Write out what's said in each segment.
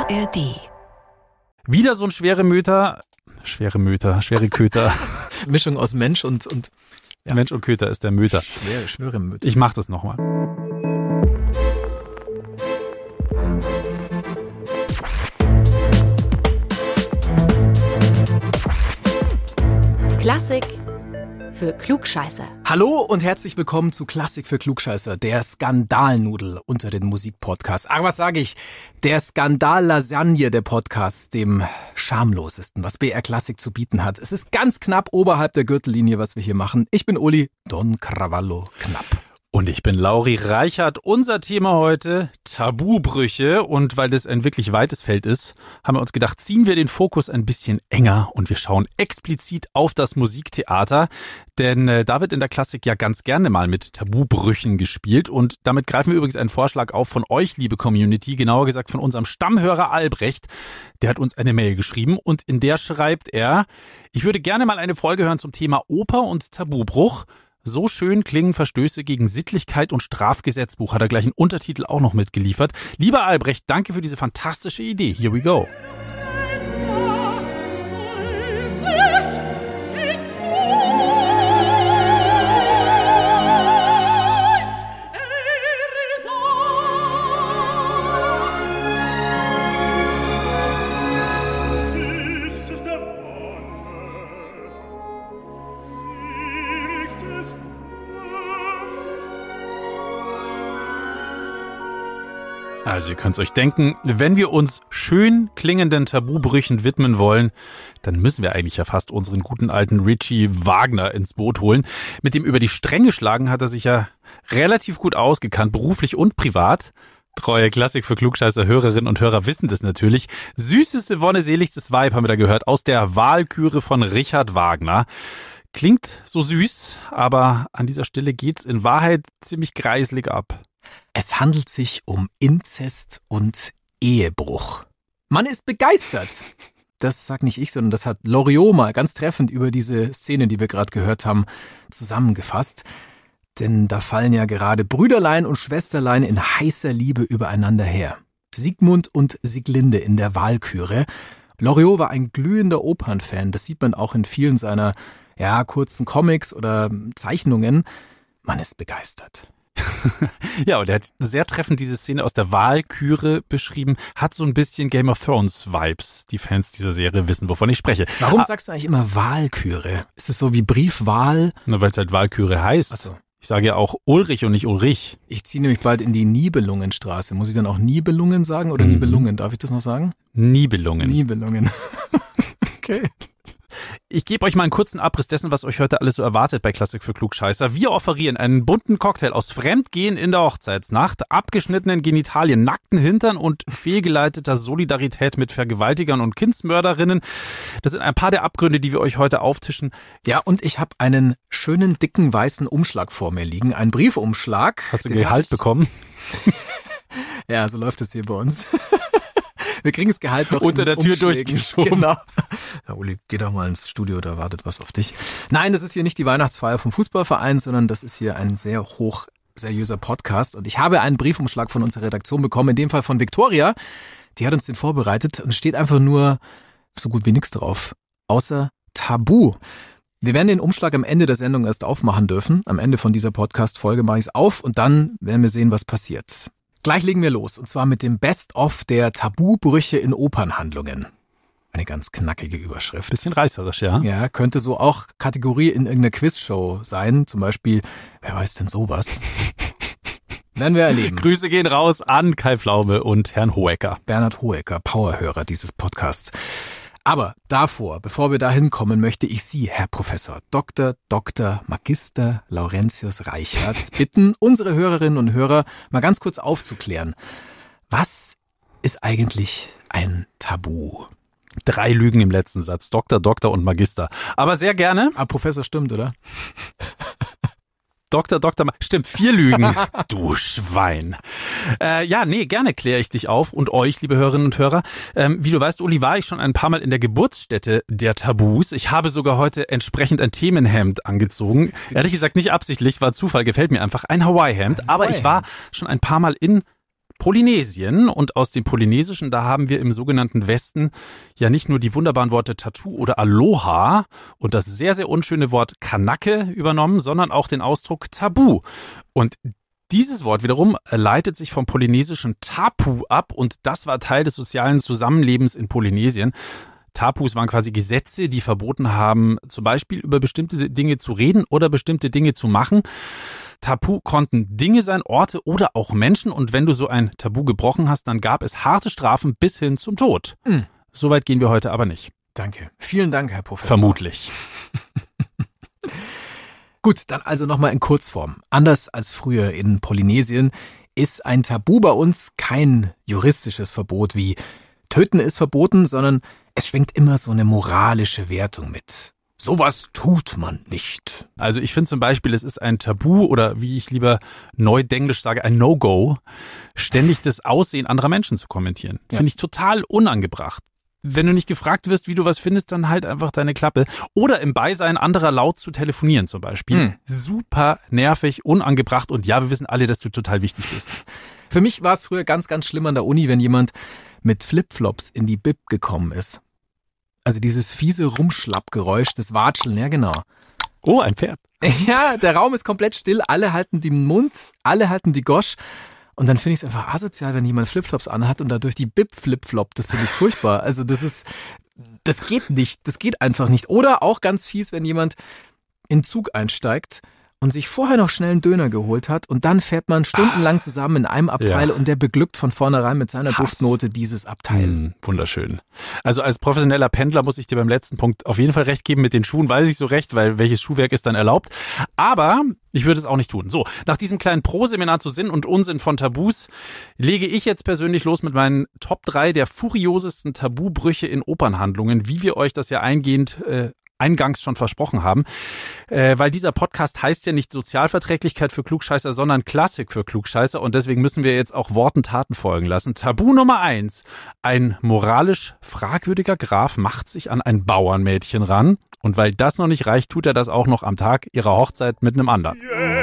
ARD. Wieder so ein schwere Köter. Mischung aus Mensch und ja. Mensch und Köter ist der Möter. Schwere Möter. Ich mach das nochmal. Klassik für Klugscheißer. Hallo und herzlich willkommen zu Klassik für Klugscheißer, der Skandalnudel unter den Musikpodcasts. Ach, was sage ich? Der Skandal-Lasagne der Podcasts, dem schamlosesten, was BR Klassik zu bieten hat. Es ist ganz knapp oberhalb der Gürtellinie, was wir hier machen. Ich bin Uli, Don Cravallo knapp. Und ich bin Lauri Reichert. Unser Thema heute Tabubrüche. Und weil das ein wirklich weites Feld ist, haben wir uns gedacht, ziehen wir den Fokus ein bisschen enger und wir schauen explizit auf das Musiktheater. Denn da wird in der Klassik ja ganz gerne mal mit Tabubrüchen gespielt. Und damit greifen wir übrigens einen Vorschlag auf von euch, liebe Community, genauer gesagt von unserem Stammhörer Albrecht. Der hat uns eine Mail geschrieben und in der schreibt er, ich würde gerne mal eine Folge hören zum Thema Oper und Tabubruch. So schön klingen Verstöße gegen Sittlichkeit und Strafgesetzbuch, hat er gleich einen Untertitel auch noch mitgeliefert. Lieber Albrecht, danke für diese fantastische Idee. Here we go. Also ihr könnt es euch denken, wenn wir uns schön klingenden Tabubrüchen widmen wollen, dann müssen wir eigentlich ja fast unseren guten alten Richie Wagner ins Boot holen. Mit dem über die Stränge schlagen hat er sich ja relativ gut ausgekannt, beruflich und privat. Treue Klassik für Klugscheißer Hörerinnen und Hörer wissen das natürlich. Süßeste, wonneseligstes Vibe haben wir da gehört aus der Walküre von Richard Wagner. Klingt so süß, aber an dieser Stelle geht's in Wahrheit ziemlich greiselig ab. Es handelt sich um Inzest und Ehebruch. Man ist begeistert. Das sagt nicht ich, sondern das hat Loriot mal ganz treffend über diese Szene, die wir gerade gehört haben, zusammengefasst. Denn da fallen ja gerade Brüderlein und Schwesterlein in heißer Liebe übereinander her. Siegmund und Sieglinde in der Walküre. Loriot war ein glühender Opernfan. Das sieht man auch in vielen seiner kurzen Comics oder Zeichnungen. Man ist begeistert. Ja, und er hat sehr treffend diese Szene aus der Walküre beschrieben. Hat so ein bisschen Game of Thrones Vibes. Die Fans dieser Serie wissen, wovon ich spreche. Warum sagst du eigentlich immer Walküre? Ist es so wie Briefwahl? Na, weil es halt Walküre heißt. Ach so. Ich sage ja auch Ulrich und nicht Ulrich. Ich ziehe nämlich bald in die Nibelungenstraße. Muss ich dann auch Nibelungen sagen oder Nibelungen? Darf ich das noch sagen? Nibelungen. Nibelungen. Okay. Ich gebe euch mal einen kurzen Abriss dessen, was euch heute alles so erwartet bei Klassik für Klugscheißer. Wir offerieren einen bunten Cocktail aus Fremdgehen in der Hochzeitsnacht, abgeschnittenen Genitalien, nackten Hintern und fehlgeleiteter Solidarität mit Vergewaltigern und Kindsmörderinnen. Das sind ein paar der Abgründe, die wir euch heute auftischen. Ja, und ich habe einen schönen, dicken, weißen Umschlag vor mir liegen. Einen Briefumschlag. Hast du Gehalt bekommen? Ja, so läuft es hier bei uns. Wir kriegen das Gehalt noch unter der Tür durchgeschoben. Genau. Ja, Uli, geh doch mal ins Studio, da wartet was auf dich. Nein, das ist hier nicht die Weihnachtsfeier vom Fußballverein, sondern das ist hier ein sehr hoch seriöser Podcast. Und ich habe einen Briefumschlag von unserer Redaktion bekommen, in dem Fall von Victoria. Die hat uns den vorbereitet und steht einfach nur so gut wie nichts drauf. Außer Tabu. Wir werden den Umschlag am Ende der Sendung erst aufmachen dürfen. Am Ende von dieser Podcast-Folge mache ich es auf und dann werden wir sehen, was passiert. Gleich legen wir los, und zwar mit dem Best-of der Tabubrüche in Opernhandlungen. Eine ganz knackige Überschrift. Bisschen reißerisch, ja. Ja, könnte so auch Kategorie in irgendeiner Quizshow sein. Zum Beispiel, wer weiß denn sowas? Werden wir erleben. Grüße gehen raus an Kai Pflaume und Herrn Hohecker. Bernhard Hohecker, Powerhörer dieses Podcasts. Aber davor, bevor wir da hinkommen, möchte ich Sie, Herr Professor Dr. Magister Laurentius Reichert, bitten, unsere Hörerinnen und Hörer mal ganz kurz aufzuklären. Was ist eigentlich ein Tabu? 3 Lügen im letzten Satz. Doktor und Magister. Aber sehr gerne. Ah, Professor stimmt, oder? Stimmt, 4 Lügen. Du Schwein. Gerne kläre ich dich auf und euch, liebe Hörerinnen und Hörer. Wie du weißt, Uli, war ich schon ein paar Mal in der Geburtsstätte der Tabus. Ich habe sogar heute entsprechend ein Themenhemd angezogen. Ehrlich gesagt nicht absichtlich, war Zufall, gefällt mir einfach. Ein Hawaii-Hemd. Aber ich war schon ein paar Mal in Polynesien. Und aus dem Polynesischen, da haben wir im sogenannten Westen ja nicht nur die wunderbaren Worte Tattoo oder Aloha und das sehr, sehr unschöne Wort Kanake übernommen, sondern auch den Ausdruck Tabu. Und dieses Wort wiederum leitet sich vom polynesischen Tapu ab und das war Teil des sozialen Zusammenlebens in Polynesien. Tapus waren quasi Gesetze, die verboten haben, zum Beispiel über bestimmte Dinge zu reden oder bestimmte Dinge zu machen. Tabu konnten Dinge sein, Orte oder auch Menschen. Und wenn du so ein Tabu gebrochen hast, dann gab es harte Strafen bis hin zum Tod. Soweit gehen wir heute aber nicht. Danke. Vielen Dank, Herr Professor. Vermutlich. Gut, dann also nochmal in Kurzform. Anders als früher in Polynesien ist ein Tabu bei uns kein juristisches Verbot wie Töten ist verboten, sondern es schwingt immer so eine moralische Wertung mit. Sowas tut man nicht. Also ich finde zum Beispiel, es ist ein Tabu oder wie ich lieber neudenglisch sage, ein No-Go, ständig das Aussehen anderer Menschen zu kommentieren. Ja. Finde ich total unangebracht. Wenn du nicht gefragt wirst, wie du was findest, dann halt einfach deine Klappe. Oder im Beisein anderer laut zu telefonieren zum Beispiel. Super nervig, unangebracht und ja, wir wissen alle, dass du total wichtig bist. Für mich war es früher ganz, ganz schlimm an der Uni, wenn jemand mit Flipflops in die Bib gekommen ist. Also dieses fiese Rumschlappgeräusch, das Watscheln, ja genau. Oh, ein Pferd. Ja, der Raum ist komplett still, alle halten den Mund, alle halten die Gosch. Und dann finde ich es einfach asozial, wenn jemand Flipflops anhat und dadurch die Bib flipfloppt. Das finde ich furchtbar. Also das geht nicht, das geht einfach nicht. Oder auch ganz fies, wenn jemand in den Zug einsteigt und sich vorher noch schnell einen Döner geholt hat und dann fährt man stundenlang zusammen in einem Abteil und der beglückt von vornherein mit seiner Duftnote dieses Abteil. Wunderschön. Also als professioneller Pendler muss ich dir beim letzten Punkt auf jeden Fall recht geben. Mit den Schuhen weiß ich so recht, weil welches Schuhwerk ist dann erlaubt. Aber ich würde es auch nicht tun. So, nach diesem kleinen Pro-Seminar zu Sinn und Unsinn von Tabus lege ich jetzt persönlich los mit meinen Top 3 der furiosesten Tabubrüche in Opernhandlungen, wie wir euch das ja eingangs schon versprochen haben, weil dieser Podcast heißt ja nicht Sozialverträglichkeit für Klugscheißer, sondern Klassik für Klugscheißer und deswegen müssen wir jetzt auch Worten Taten folgen lassen. Tabu Nummer 1. Ein moralisch fragwürdiger Graf macht sich an ein Bauernmädchen ran und weil das noch nicht reicht, tut er das auch noch am Tag ihrer Hochzeit mit einem anderen.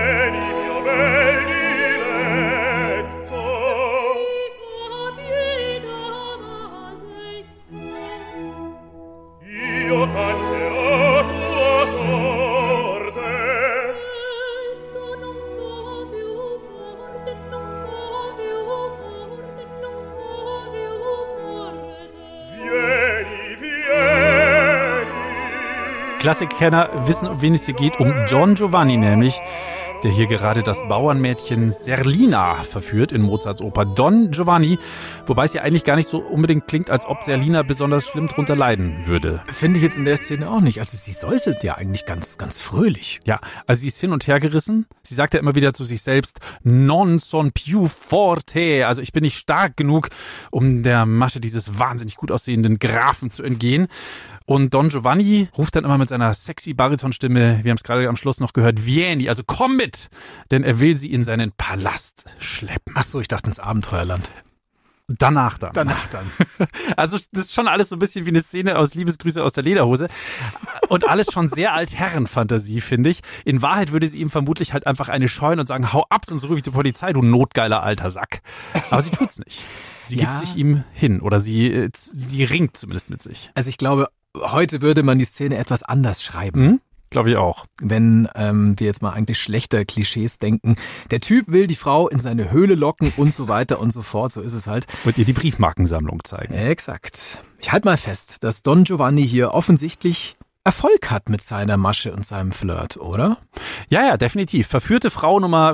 Klassikkenner wissen, um wen es hier geht, um Don Giovanni nämlich, der hier gerade das Bauernmädchen Serlina verführt in Mozarts Oper Don Giovanni, wobei es ja eigentlich gar nicht so unbedingt klingt, als ob Serlina besonders schlimm drunter leiden würde. Finde ich jetzt in der Szene auch nicht. Also sie säuselt ja eigentlich ganz, ganz fröhlich. Ja, also sie ist hin und her gerissen. Sie sagt ja immer wieder zu sich selbst, non son più forte, also ich bin nicht stark genug, um der Masche dieses wahnsinnig gut aussehenden Grafen zu entgehen. Und Don Giovanni ruft dann immer mit seiner sexy Baritonstimme, wir haben es gerade am Schluss noch gehört, Vieni, also komm mit, denn er will sie in seinen Palast schleppen. Ach so, ich dachte ins Abenteuerland. Danach dann. Also das ist schon alles so ein bisschen wie eine Szene aus Liebesgrüße aus der Lederhose und alles schon sehr Altherrenfantasie, finde ich. In Wahrheit würde sie ihm vermutlich halt einfach eine scheuen und sagen, hau ab, sonst rufe ich die Polizei, du notgeiler alter Sack. Aber sie tut's nicht. Sie gibt sich ihm hin oder sie ringt zumindest mit sich. Also ich glaube, heute würde man die Szene etwas anders schreiben. Glaube ich auch. Wenn wir jetzt mal eigentlich schlechter Klischees denken. Der Typ will die Frau in seine Höhle locken und so weiter und so fort. So ist es halt. Und ihr die Briefmarkensammlung zeigen. Exakt. Ich halte mal fest, dass Don Giovanni hier offensichtlich Erfolg hat mit seiner Masche und seinem Flirt, oder? Ja, definitiv. Verführte Frau Nummer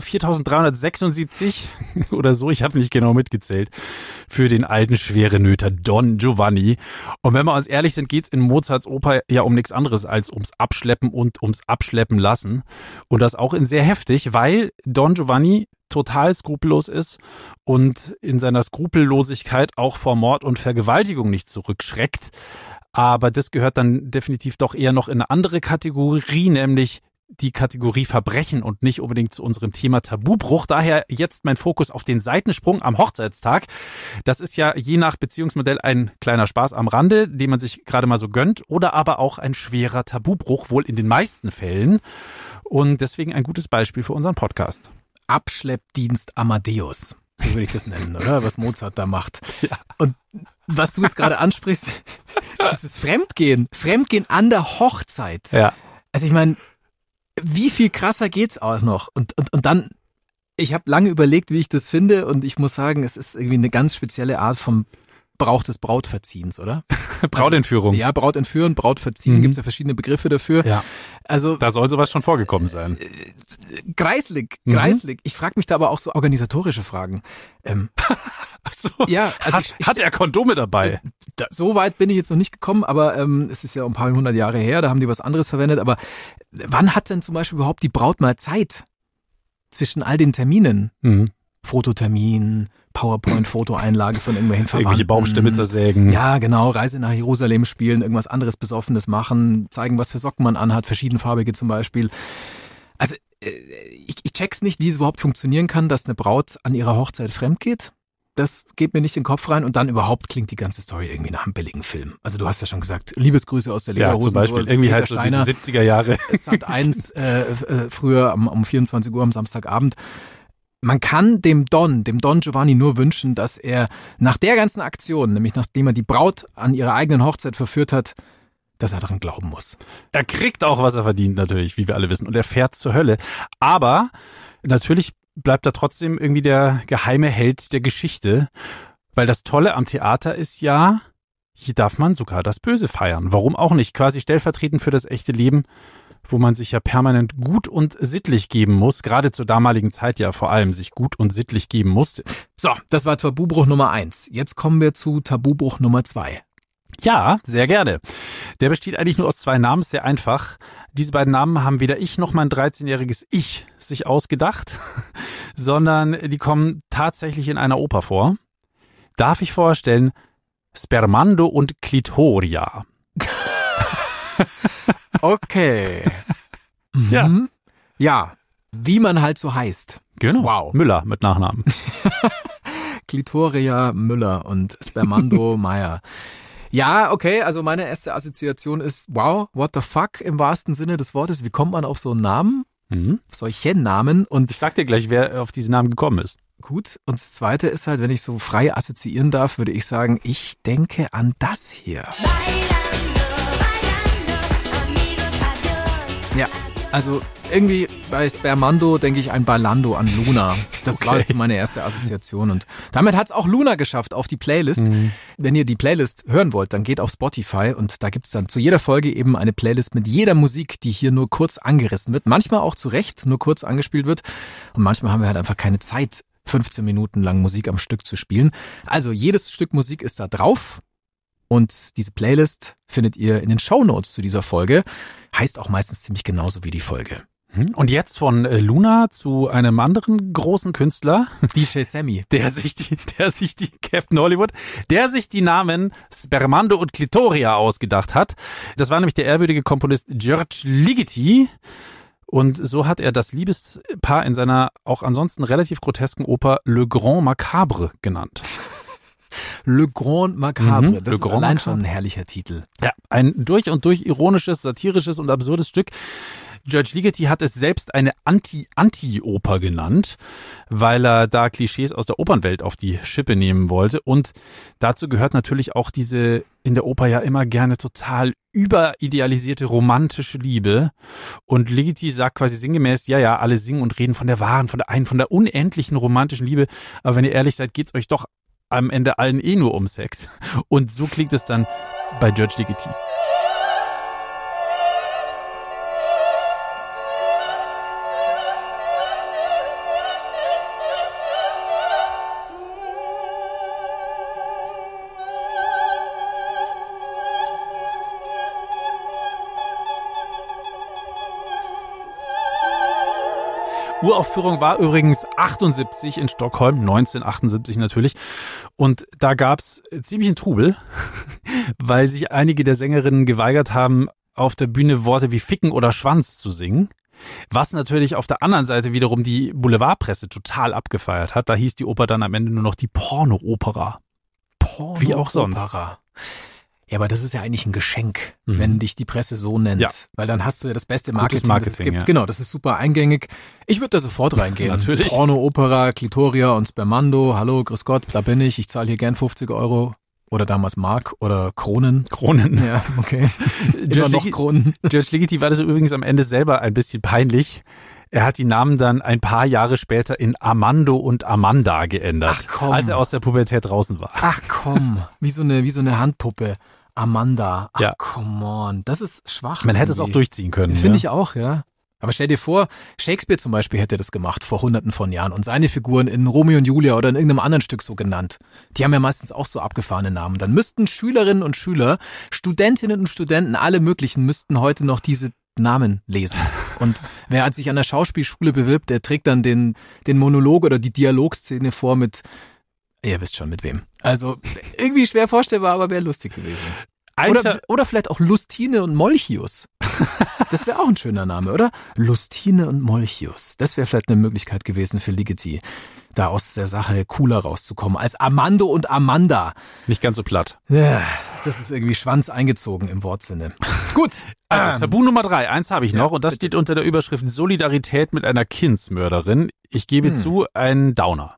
4376 oder so, ich habe nicht genau mitgezählt, für den alten Schwerenöter Don Giovanni. Und wenn wir uns ehrlich sind, geht's in Mozarts Oper ja um nichts anderes als ums Abschleppen und ums Abschleppen lassen. Und das auch in sehr heftig, weil Don Giovanni total skrupellos ist und in seiner Skrupellosigkeit auch vor Mord und Vergewaltigung nicht zurückschreckt. Aber das gehört dann definitiv doch eher noch in eine andere Kategorie, nämlich die Kategorie Verbrechen und nicht unbedingt zu unserem Thema Tabubruch. Daher jetzt mein Fokus auf den Seitensprung am Hochzeitstag. Das ist ja je nach Beziehungsmodell ein kleiner Spaß am Rande, den man sich gerade mal so gönnt, oder aber auch ein schwerer Tabubruch, wohl in den meisten Fällen. Und deswegen ein gutes Beispiel für unseren Podcast. Abschleppdienst Amadeus. So würde ich das nennen, oder? Was Mozart da macht. Ja. Und was du jetzt gerade ansprichst, dieses Fremdgehen an der Hochzeit. Ja. Also ich meine, wie viel krasser geht's auch noch? Und dann, ich habe lange überlegt, wie ich das finde und ich muss sagen, es ist irgendwie eine ganz spezielle Art vom Brauch des Brautverziehens, oder? Brautentführung. Also, ja, Braut entführen, Braut verziehen, gibt's ja verschiedene Begriffe dafür. Ja. Also Da soll sowas schon vorgekommen sein. Greislig. Ich frage mich da aber auch so organisatorische Fragen. Ach so. Ja, also Hat er Kondome dabei? So weit bin ich jetzt noch nicht gekommen, aber es ist ja ein paar hundert Jahre her, da haben die was anderes verwendet. Aber wann hat denn zum Beispiel überhaupt die Braut mal Zeit zwischen all den Terminen? Mhm. Fototermin, PowerPoint-Fotoeinlage von irgendwelchen Verwandten. Irgendwelche Baumstämme zersägen. Ja, genau, Reise nach Jerusalem spielen, irgendwas anderes Besoffenes machen, zeigen, was für Socken man anhat, verschiedenfarbige zum Beispiel. Also ich check's nicht, wie es überhaupt funktionieren kann, dass eine Braut an ihrer Hochzeit fremd geht. Das geht mir nicht in den Kopf rein und dann überhaupt klingt die ganze Story irgendwie nach einem billigen Film. Also du hast ja schon gesagt, Liebesgrüße aus der Ja, Lederhosen. zum Beispiel. So, Irgendwie Peter halt so Steiner, diese 70er Jahre. Sat.1 früher um 24 Uhr am Samstagabend. Man kann dem Don Giovanni nur wünschen, dass er nach der ganzen Aktion, nämlich nachdem er die Braut an ihrer eigenen Hochzeit verführt hat, dass er daran glauben muss. Er kriegt auch, was er verdient, natürlich, wie wir alle wissen. Und er fährt zur Hölle. Aber natürlich bleibt er trotzdem irgendwie der geheime Held der Geschichte. Weil das Tolle am Theater ist ja, hier darf man sogar das Böse feiern. Warum auch nicht? Quasi stellvertretend für das echte Leben, wo man sich ja permanent gut und sittlich geben muss. Gerade zur damaligen Zeit ja vor allem sich gut und sittlich geben musste. So, das war Tabubruch Nummer 1. Jetzt kommen wir zu Tabubruch Nummer 2. Ja, sehr gerne. Der besteht eigentlich nur aus 2 Namen, ist sehr einfach. Diese beiden Namen haben weder ich noch mein 13-jähriges Ich sich ausgedacht, sondern die kommen tatsächlich in einer Oper vor. Darf ich vorstellen, Spermando und Klitoria. Okay. Ja. Ja, wie man halt so heißt. Genau. Wow. Müller mit Nachnamen. Klitoria Müller und Spermando Meyer. Ja, okay, also meine erste Assoziation ist, wow, what the fuck im wahrsten Sinne des Wortes. Wie kommt man auf so einen Namen? Auf solche Namen? Und Ich sag dir gleich, wer auf diesen Namen gekommen ist. gut, und das Zweite ist halt, wenn ich so frei assoziieren darf, würde ich sagen, ich denke an das hier. Ja, also irgendwie bei Spermando denke ich ein Bailando an Luna. Das war jetzt meine erste Assoziation und damit hat's auch Luna geschafft auf die Playlist. Wenn ihr die Playlist hören wollt, dann geht auf Spotify und da gibt's dann zu jeder Folge eben eine Playlist mit jeder Musik, die hier nur kurz angerissen wird. Manchmal auch zu Recht nur kurz angespielt wird und manchmal haben wir halt einfach keine Zeit, 15 Minuten lang Musik am Stück zu spielen. Also jedes Stück Musik ist da drauf. Und diese Playlist findet ihr in den Shownotes zu dieser Folge. Heißt auch meistens ziemlich genauso wie die Folge. Und jetzt von Luna zu einem anderen großen Künstler, DJ Sammy. der sich die Captain Hollywood, der sich die Namen Spermando und Klitoria ausgedacht hat. Das war nämlich der ehrwürdige Komponist György Ligeti. Und so hat er das Liebespaar in seiner auch ansonsten relativ grotesken Oper Le Grand Macabre genannt. Le Grand Macabre, das Le ist Grand allein Macabre. schon ein herrlicher Titel. Ja, ein durch und durch ironisches, satirisches und absurdes Stück. György Ligeti hat es selbst eine Anti-Oper genannt, weil er da Klischees aus der Opernwelt auf die Schippe nehmen wollte. Und dazu gehört natürlich auch diese in der Oper ja immer gerne total überidealisierte romantische Liebe. Und Ligeti sagt quasi sinngemäß, ja, alle singen und reden von der wahren, von der unendlichen romantischen Liebe. Aber wenn ihr ehrlich seid, geht's euch doch am Ende allen nur um Sex. Und so klingt es dann bei György Ligeti. Uraufführung war übrigens 78 in Stockholm, 1978 natürlich. Und da gab's ziemlich einen Trubel, weil sich einige der Sängerinnen geweigert haben, auf der Bühne Worte wie Ficken oder Schwanz zu singen. Was natürlich auf der anderen Seite wiederum die Boulevardpresse total abgefeiert hat. Da hieß die Oper dann am Ende nur noch die Porno-Opera. Wie auch sonst. Ja, aber das ist ja eigentlich ein Geschenk, wenn dich die Presse so nennt. Ja. Weil dann hast du ja das beste Gutes Marketing, das es gibt. ja. Genau, das ist super eingängig. Ich würde da sofort reingehen. Natürlich. Porno, Opera, Clitoria und Spermando. Hallo, grüß Gott, da bin ich. Ich zahle hier gern 50 Euro. Oder damals Mark oder Kronen. Ja, okay. Immer noch Kronen. George Ligeti war das übrigens am Ende selber ein bisschen peinlich. Er hat die Namen dann ein paar Jahre später in Armando und Amanda geändert, Ach komm. als er aus der Pubertät draußen war. Ach komm, wie so eine Handpuppe. Amanda. Ach, Ja. come on. Das ist schwach. Man hätte es auch irgendwie. durchziehen können. Finde ja. ich auch, ja. Aber stell dir vor, Shakespeare zum Beispiel hätte das gemacht vor Hunderten von Jahren und seine Figuren in Romeo und Julia oder in irgendeinem anderen Stück so genannt. Die haben ja meistens auch so abgefahrene Namen. Dann müssten Schülerinnen und Schüler, Studentinnen und Studenten, alle möglichen, müssten heute noch diese Namen lesen. Und wer sich an der Schauspielschule bewirbt, der trägt dann den Monolog oder die Dialogszene vor mit, ihr wisst schon mit wem. Also irgendwie schwer vorstellbar, aber wäre lustig gewesen. Oder vielleicht auch Lustine und Molchius. Das wäre auch ein schöner Name, oder? Lustine und Molchius. Das wäre vielleicht eine Möglichkeit gewesen für Ligeti, da aus der Sache cooler rauszukommen als Armando und Amanda. Nicht ganz so platt. Ja, das ist irgendwie Schwanz eingezogen im Wortsinne. Gut. Also, Tabu Nummer 3, eins habe ich noch und das bitte. steht unter der Überschrift Solidarität mit einer Kindsmörderin. Ich gebe zu, ein Downer.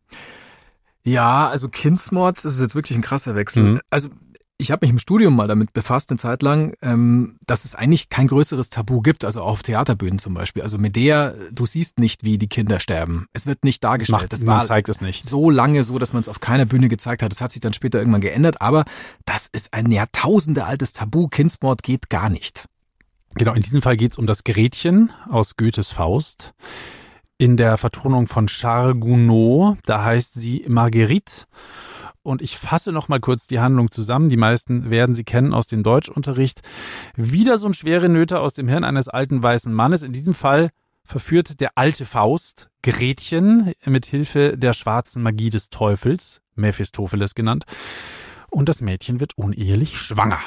Ja, also Kindsmord, das ist jetzt wirklich ein krasser Wechsel. Also ich habe mich im Studium mal damit befasst, eine Zeit lang, dass es eigentlich kein größeres Tabu gibt, also auch auf Theaterbühnen zum Beispiel. Also Medea, du siehst nicht, wie die Kinder sterben. Es wird nicht dargestellt. Man zeigt es nicht. So lange so, dass man es auf keiner Bühne gezeigt hat. Das hat sich dann später irgendwann geändert, aber das ist ein Jahrtausende altes Tabu. Kindsmord geht gar nicht. Genau, in diesem Fall geht es um das Gretchen aus Goethes Faust. In der Vertonung von Charles Gounod, da heißt sie Marguerite. Und ich fasse noch mal kurz die Handlung zusammen. Die meisten werden sie kennen aus dem Deutschunterricht. Wieder so ein schwere Nöte aus dem Hirn eines alten weißen Mannes. In diesem Fall verführt der alte Faust Gretchen mit Hilfe der schwarzen Magie des Teufels, Mephistopheles genannt. Und das Mädchen wird unehelich schwanger.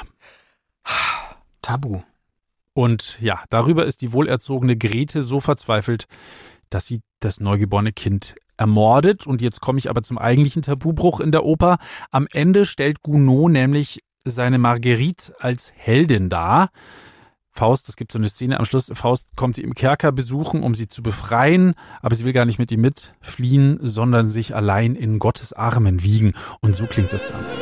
Tabu. Und ja, darüber ist die wohlerzogene Grete so verzweifelt, dass sie das neugeborene Kind ermordet. Und jetzt komme ich aber zum eigentlichen Tabubruch in der Oper. Am Ende stellt Gounod nämlich seine Marguerite als Heldin dar. Faust, es gibt so eine Szene am Schluss, Faust kommt sie im Kerker besuchen, um sie zu befreien, aber sie will gar nicht mit ihm mitfliehen, sondern sich allein in Gottes Armen wiegen. Und so klingt es dann.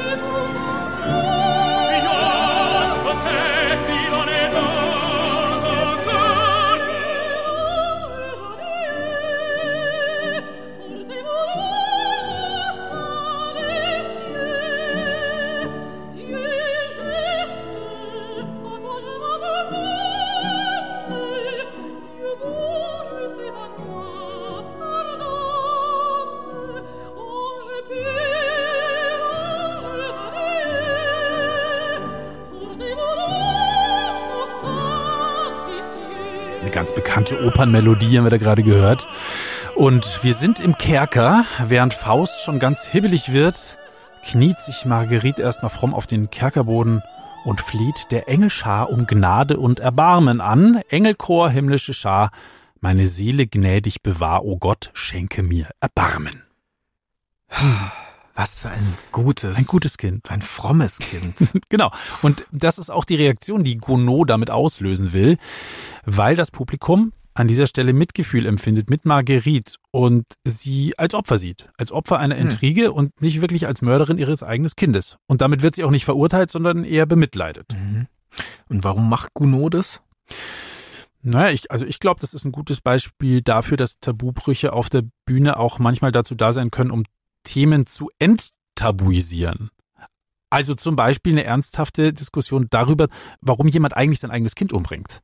Eine ganz bekannte Opernmelodie haben wir da gerade gehört. Und wir sind im Kerker, während Faust schon ganz hibbelig wird, kniet sich Marguerite erstmal fromm auf den Kerkerboden und fleht der Engelschar um Gnade und Erbarmen an. Engelchor, himmlische Schar, meine Seele gnädig bewahr, o Gott, schenke mir Erbarmen. Was für ein gutes Kind. Ein frommes Kind. Genau. Und das ist auch die Reaktion, die Gounod damit auslösen will, weil das Publikum an dieser Stelle Mitgefühl empfindet mit Marguerite und sie als Opfer sieht. Als Opfer einer Intrige und nicht wirklich als Mörderin ihres eigenen Kindes. Und damit wird sie auch nicht verurteilt, sondern eher bemitleidet. Und warum macht Gounod das? Naja, ich glaube, das ist ein gutes Beispiel dafür, dass Tabubrüche auf der Bühne auch manchmal dazu da sein können, um Themen zu enttabuisieren. Also zum Beispiel eine ernsthafte Diskussion darüber, warum jemand eigentlich sein eigenes Kind umbringt.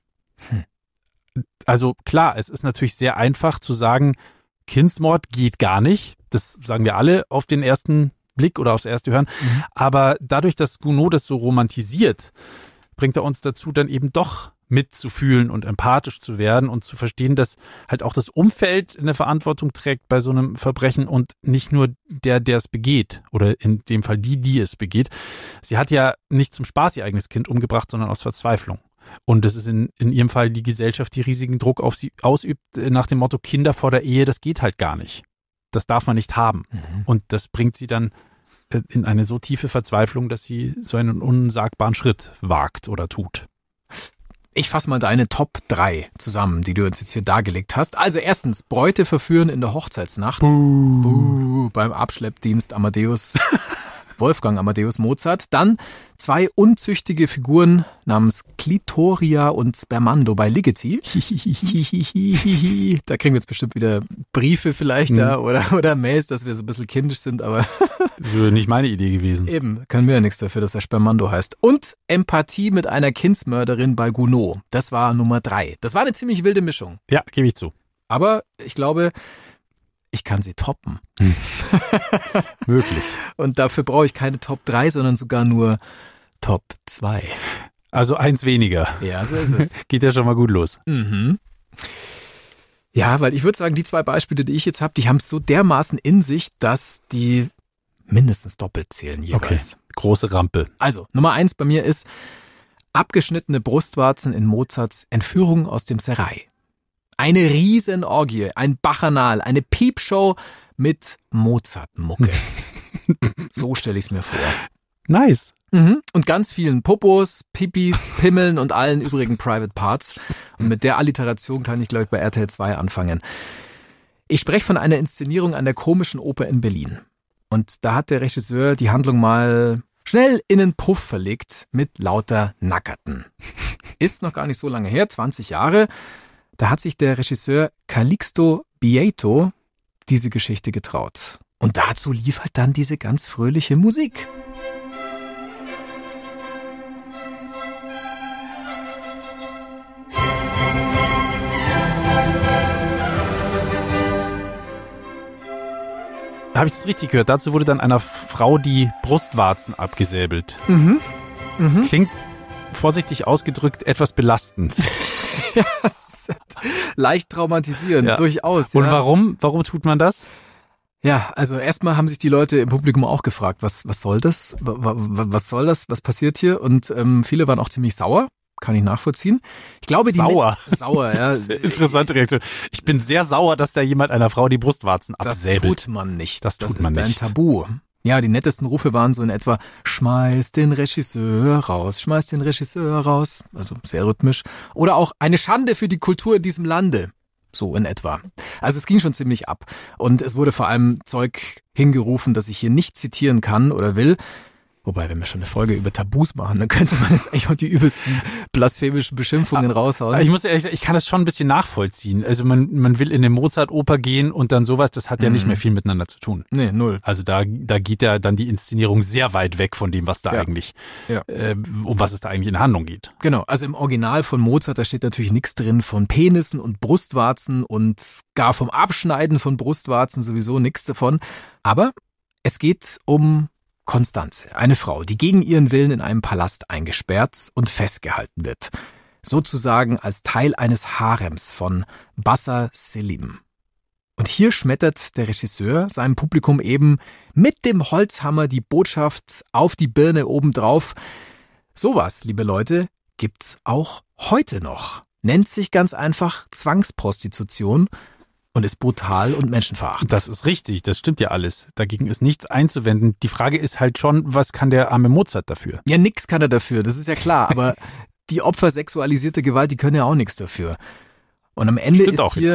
Also klar, es ist natürlich sehr einfach zu sagen, Kindsmord geht gar nicht. Das sagen wir alle auf den ersten Blick oder aufs erste Hören. Aber dadurch, dass Gounod das so romantisiert, bringt er uns dazu, dann eben doch mitzufühlen und empathisch zu werden und zu verstehen, dass halt auch das Umfeld eine Verantwortung trägt bei so einem Verbrechen und nicht nur der es begeht oder in dem Fall die es begeht. Sie hat ja nicht zum Spaß ihr eigenes Kind umgebracht, sondern aus Verzweiflung. Und es ist in ihrem Fall die Gesellschaft, die riesigen Druck auf sie ausübt, nach dem Motto Kinder vor der Ehe, das geht halt gar nicht. Das darf man nicht haben. Und das bringt sie dann in eine so tiefe Verzweiflung, dass sie so einen unsagbaren Schritt wagt oder tut. Ich fasse mal deine Top 3 zusammen, die du uns jetzt hier dargelegt hast. Also erstens, Bräute verführen in der Hochzeitsnacht. Buh. Beim Abschleppdienst Wolfgang Amadeus Mozart. Dann 2 unzüchtige Figuren namens Clitoria und Spermando bei Ligeti. Da kriegen wir jetzt bestimmt wieder Briefe vielleicht oder Mails, dass wir so ein bisschen kindisch sind, aber das wäre nicht meine Idee gewesen. Eben, können wir ja nichts dafür, dass er Spermando heißt. Und Empathie mit einer Kindsmörderin bei Gounod. Das war Nummer 3. Das war eine ziemlich wilde Mischung. Ja, gebe ich zu. Aber ich glaube, ich kann sie toppen. Möglich. Und dafür brauche ich keine Top 3, sondern sogar nur Top 2. Also 1 weniger. Ja, so ist es. Geht ja schon mal gut los. Mhm. Ja, weil ich würde sagen, die 2 Beispiele, die ich jetzt habe, die haben es so dermaßen in sich, dass die mindestens doppelt zählen jeweils. Okay, große Rampe. Also, Nummer 1 bei mir ist abgeschnittene Brustwarzen in Mozarts Entführung aus dem Serail. Eine Riesenorgie, ein Bacchanal, eine Piepshow mit Mozart-Mucke. So stelle ich es mir vor. Nice. Und ganz vielen Popos, Pipis, Pimmeln und allen übrigen Private Parts. Und mit der Alliteration kann ich, glaube ich, bei RTL 2 anfangen. Ich spreche von einer Inszenierung an der Komischen Oper in Berlin. Und da hat der Regisseur die Handlung mal schnell in den Puff verlegt mit lauter Nackerten. Ist noch gar nicht so lange her, 20 Jahre. Da hat sich der Regisseur Calixto Bieito diese Geschichte getraut. Und dazu lief halt dann diese ganz fröhliche Musik. Habe ich das richtig gehört? Dazu wurde dann einer Frau die Brustwarzen abgesäbelt. Das klingt, vorsichtig ausgedrückt, etwas belastend. Ja, leicht traumatisierend, ja. Durchaus. Und ja. warum tut man das? Ja, also erstmal haben sich die Leute im Publikum auch gefragt, was soll das? Was soll das? Was passiert hier? Und viele waren auch ziemlich sauer. Kann ich nachvollziehen. Ich glaube, sauer, ja. Das ist eine interessante Reaktion. Ich bin sehr sauer, dass da jemand einer Frau die Brustwarzen absäbelt. Das tut man nicht. Das ist ein Tabu. Ja, die nettesten Rufe waren so in etwa, schmeiß den Regisseur raus, schmeiß den Regisseur raus. Also sehr rhythmisch. Oder auch eine Schande für die Kultur in diesem Lande. So in etwa. Also es ging schon ziemlich ab. Und es wurde vor allem Zeug hingerufen, das ich hier nicht zitieren kann oder will. Wobei, wenn wir schon eine Folge über Tabus machen, dann könnte man jetzt eigentlich auch die übelsten blasphemischen Beschimpfungen raushauen. Ich muss ehrlich sagen, ich kann das schon ein bisschen nachvollziehen. Also man will in eine Mozart-Oper gehen und dann sowas, das hat ja nicht mehr viel miteinander zu tun. Nee, null. Also da geht ja dann die Inszenierung sehr weit weg von dem, was da eigentlich, um was es da eigentlich in der Handlung geht. Genau, also im Original von Mozart, da steht natürlich nichts drin von Penissen und Brustwarzen und gar vom Abschneiden von Brustwarzen, sowieso nichts davon. Aber es geht um Constanze, eine Frau, die gegen ihren Willen in einem Palast eingesperrt und festgehalten wird. Sozusagen als Teil eines Harems von Bassa Selim. Und hier schmettert der Regisseur seinem Publikum eben mit dem Holzhammer die Botschaft auf die Birne obendrauf. Sowas, liebe Leute, gibt's auch heute noch. Nennt sich ganz einfach Zwangsprostitution. Und ist brutal und menschenverachtend. Das ist richtig, das stimmt ja alles. Dagegen ist nichts einzuwenden. Die Frage ist halt schon, was kann der arme Mozart dafür? Ja, nix kann er dafür, das ist ja klar. Aber die Opfer sexualisierter Gewalt, die können ja auch nichts dafür. Und am Ende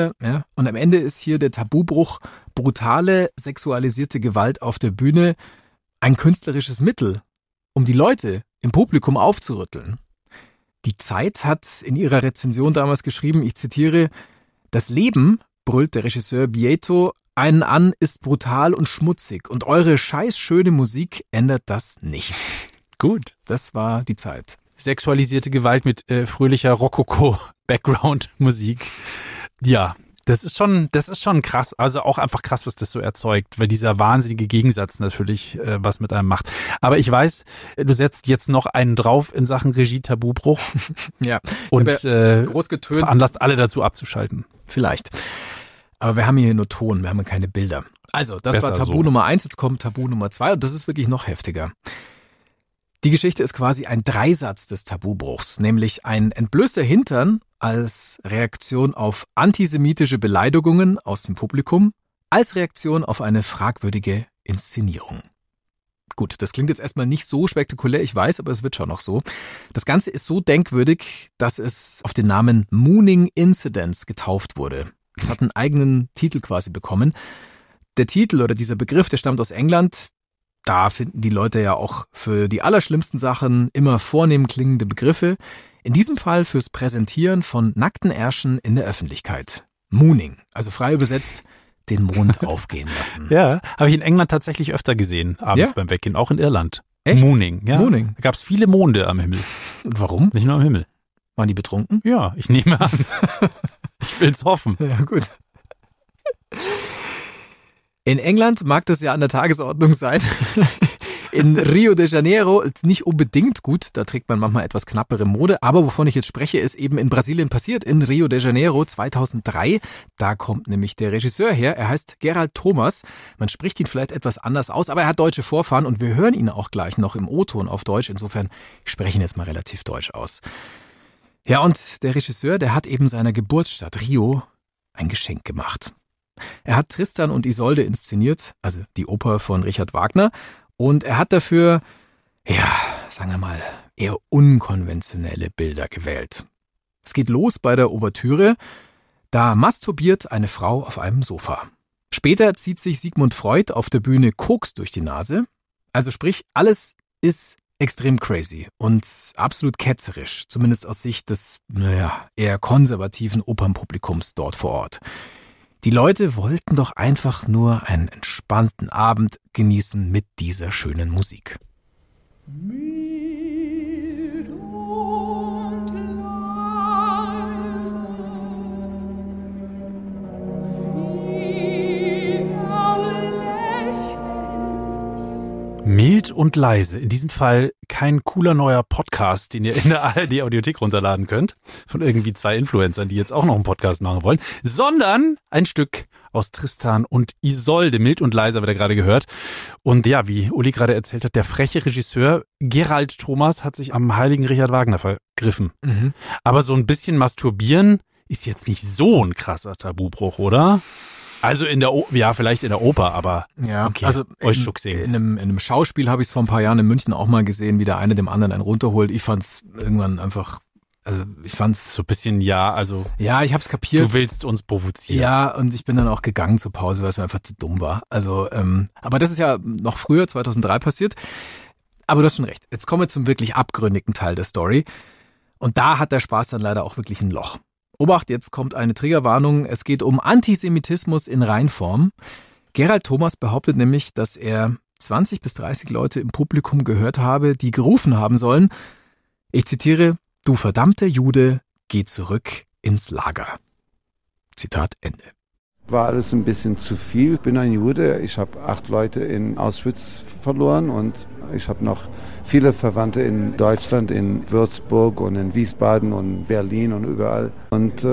ist hier der Tabubruch, brutale sexualisierte Gewalt auf der Bühne, ein künstlerisches Mittel, um die Leute im Publikum aufzurütteln. Die Zeit hat in ihrer Rezension damals geschrieben, ich zitiere, das Leben, brüllt der Regisseur Bieito, einen an, ist brutal und schmutzig und eure scheißschöne Musik ändert das nicht. Gut. Das war die Zeit. Sexualisierte Gewalt mit fröhlicher Rokoko-Background-Musik. Ja, das ist schon krass. Also auch einfach krass, was das so erzeugt, weil dieser wahnsinnige Gegensatz natürlich was mit einem macht. Aber ich weiß, du setzt jetzt noch einen drauf in Sachen Regie-Tabubruch. Ja. Und groß getönt. Veranlasst alle dazu abzuschalten. Vielleicht. Aber wir haben hier nur Ton, wir haben keine Bilder. Also, das Besser war Tabu so. Nummer 1, jetzt kommt Tabu Nummer 2 und das ist wirklich noch heftiger. Die Geschichte ist quasi ein Dreisatz des Tabubruchs, nämlich ein entblößter Hintern als Reaktion auf antisemitische Beleidigungen aus dem Publikum, als Reaktion auf eine fragwürdige Inszenierung. Gut, das klingt jetzt erstmal nicht so spektakulär, ich weiß, aber es wird schon noch so. Das Ganze ist so denkwürdig, dass es auf den Namen Mooning Incidents getauft wurde. Es hat einen eigenen Titel quasi bekommen. Der Titel oder dieser Begriff, der stammt aus England. Da finden die Leute ja auch für die allerschlimmsten Sachen immer vornehm klingende Begriffe. In diesem Fall fürs Präsentieren von nackten Ärschen in der Öffentlichkeit. Mooning, also frei übersetzt, den Mond aufgehen lassen. Ja, habe ich in England tatsächlich öfter gesehen, abends beim Weggehen, auch in Irland. Echt? Mooning, ja. Mooning. Da gab es viele Monde am Himmel. Und warum? Nicht nur am Himmel. Waren die betrunken? Ja, ich nehme an. Ich will's hoffen. Ja, gut. In England mag das ja an der Tagesordnung sein. In Rio de Janeiro nicht unbedingt gut, da trägt man manchmal etwas knappere Mode, aber wovon ich jetzt spreche, ist eben in Brasilien passiert, in Rio de Janeiro 2003. Da kommt nämlich der Regisseur her, er heißt Gerald Thomas. Man spricht ihn vielleicht etwas anders aus, aber er hat deutsche Vorfahren und wir hören ihn auch gleich noch im O-Ton auf Deutsch. Insofern, ich spreche ihn jetzt mal relativ deutsch aus. Ja, und der Regisseur, der hat eben seiner Geburtsstadt Rio ein Geschenk gemacht. Er hat Tristan und Isolde inszeniert, also die Oper von Richard Wagner. Und er hat dafür, ja, sagen wir mal, eher unkonventionelle Bilder gewählt. Es geht los bei der Ouvertüre. Da masturbiert eine Frau auf einem Sofa. Später zieht sich Sigmund Freud auf der Bühne Koks durch die Nase. Also sprich, alles ist extrem crazy und absolut ketzerisch, zumindest aus Sicht des, eher konservativen Opernpublikums dort vor Ort. Die Leute wollten doch einfach nur einen entspannten Abend genießen mit dieser schönen Musik. Mild und leise. In diesem Fall kein cooler neuer Podcast, den ihr in der ARD-Audiothek runterladen könnt. Von irgendwie 2 Influencern, die jetzt auch noch einen Podcast machen wollen. Sondern ein Stück aus Tristan und Isolde. Mild und leise, haben wir da gerade gehört. Und ja, wie Uli gerade erzählt hat, der freche Regisseur Gerald Thomas hat sich am heiligen Richard Wagner vergriffen. Mhm. Aber so ein bisschen masturbieren ist jetzt nicht so ein krasser Tabubruch, oder? Also vielleicht in der Oper, aber ja, okay, also in einem Schauspiel habe ich es vor ein paar Jahren in München auch mal gesehen, wie der eine dem anderen einen runterholt. Ich fand es irgendwann einfach, ich fand es so ein bisschen, ich habe es kapiert. Du willst uns provozieren. Ja, und ich bin dann auch gegangen zur Pause, weil es mir einfach zu dumm war. Also, aber das ist ja noch früher, 2003 passiert. Aber du hast schon recht. Jetzt kommen wir zum wirklich abgründigen Teil der Story. Und da hat der Spaß dann leider auch wirklich ein Loch. Obacht, jetzt kommt eine Triggerwarnung. Es geht um Antisemitismus in Reinform. Gerald Thomas behauptet nämlich, dass er 20 bis 30 Leute im Publikum gehört habe, die gerufen haben sollen, ich zitiere, du verdammter Jude, geh zurück ins Lager. Zitat Ende. War alles ein bisschen zu viel. Ich bin ein Jude, ich habe 8 Leute in Auschwitz verloren und ich habe noch viele Verwandte in Deutschland, in Würzburg und in Wiesbaden und Berlin und überall. Und